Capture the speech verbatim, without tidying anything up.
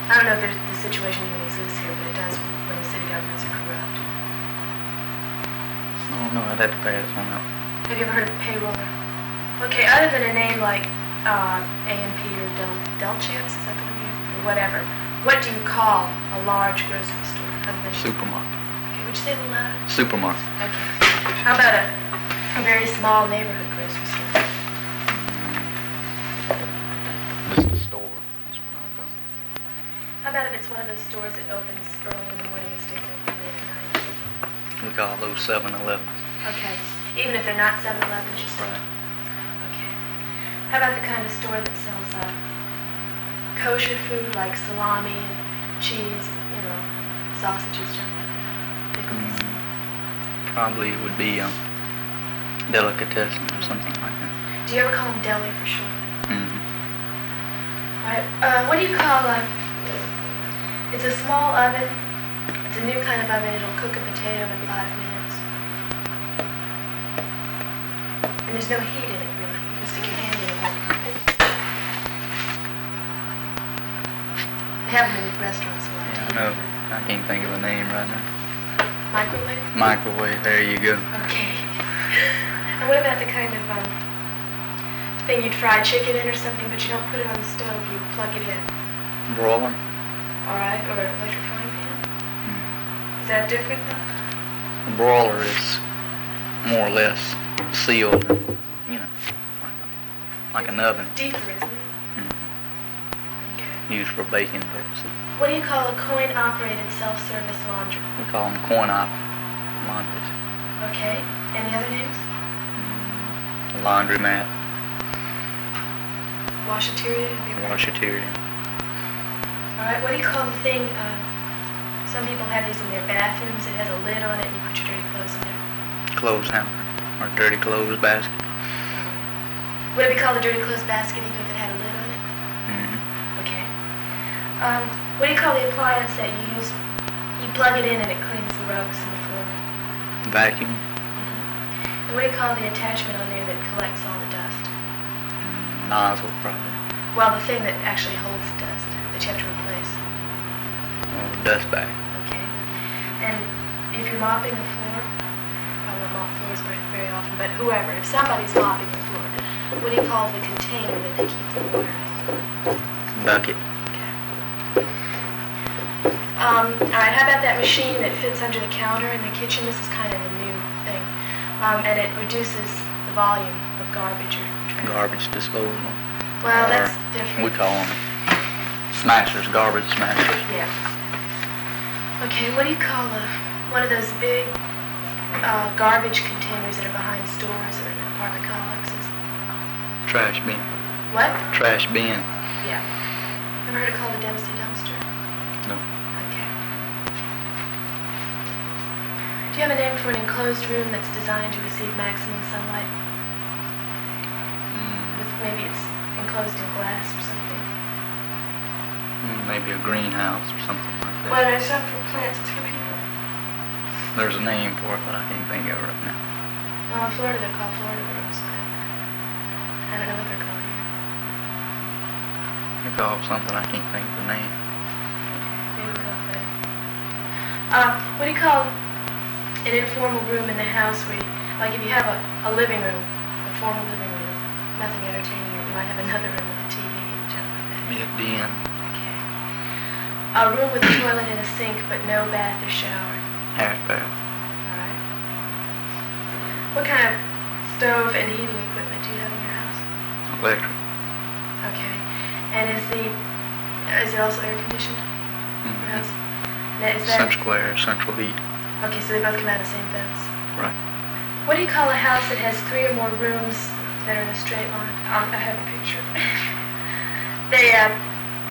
I don't know if there's, the situation even exists here, but it does when the city governments are corrupt. I don't know. I'd have to pass on that. Have you ever heard of a payroller? Okay, other than a name like uh, A and P or Del, Del Chips, is that the name? Or whatever, what do you call a large grocery store? Other than Supermarket. Okay, would you say a little louder? Supermarket. Okay. How about a, a very small neighborhood grocery store? Just a store. That's what I've done. How about if it's one of those stores that opens early in the morning and stays open late at night? We call those seven elevens. Okay. Even if they're not seven elevens, you still... Right. Okay. How about the kind of store that sells uh, kosher food like salami and cheese and, you know, sausages, stuff like that? Pickles. Mm, probably it would be um, delicatessen or something like that. Do you ever call them deli for short? Mm-hmm. Alright, uh, what do you call a... It's a small oven. It's a new kind of oven. It'll cook a potato in five minutes. And there's no heat in it, really. You can stick your hand in it like They have them in restaurants a lot. Yeah, I know. I can't think of a name right now. Microwave? Microwave. There you go. Okay. And what about the kind of um, thing you'd fry chicken in or something, but you don't put it on the stove, you plug it in? Broiler. Alright, or electric frying pan? Mm. Is that different though? A broiler is more or less sealed, you know, like, a, like an oven. Deeper, isn't it? Mm-hmm. Okay. Used for baking purposes. What do you call a coin-operated self-service laundry? We call them coin-op laundries. Okay. Any other names? Mm, laundromat, Washateria? Have you heard? washateria. Alright, what do you call the thing, uh, some people have these in their bathrooms, it has a lid on it and you put your dirty clothes in there. Clothes hamper or dirty clothes basket. Alright. Would it be called a dirty clothes basket even if it had a lid on it? Mm-hmm. Okay. Um, what do you call the appliance that you use? You plug it in and it cleans the rugs and the floor. Vacuum. Mm-hmm. And what do you call the attachment on there that collects all the dust? Mm, nozzle probably. Well, the thing that actually holds the dust that you have to replace. Or dust bag. Okay. And if you're mopping the floor, probably won't mop floors very, very often, but whoever, if somebody's mopping the floor, what do you call the container that they keep the water in? Bucket. Okay. Um, alright, how about that machine that fits under the counter in the kitchen? This is kind of a new thing. Um, and it reduces the volume of garbage or trash. Garbage disposal. Well, Or that's different. We call them smashers, garbage smashers. Yeah. Okay, what do you call a, one of those big uh, garbage containers that are behind stores or apartment complexes? Trash bin. What? Trash bin. Yeah. Ever heard it called a Dempsey dumpster? No. Okay. Do you have a name for an enclosed room that's designed to receive maximum sunlight? Mm, With maybe it's enclosed in glass or something? mm, maybe a greenhouse or something like that. Well, it's not for plants, it's for people. There's a name for it, but I can't think of it right now. Well, in Florida they're called Florida rooms, but I don't know what they're called here. They call it something, I can't think of the name. Maybe we'll find. Uh, what do you call an informal room in the house where, you, like if you have a, a living room, a formal living room with nothing entertaining it, you might have another room with a T V and junk like that. Be a den. Okay. A room with a toilet and a sink, but no bath or shower. Half bath. Alright. What kind of stove and heating equipment do you have in your house? Electric. Okay. And is the, is it also air conditioned? Mm-hmm. Your house? Now, is that, Central air, central heat. okay, so they both come out of the same fence. Right. What do you call a house that has three or more rooms that are in a straight line? Um, I have a picture. they, uh,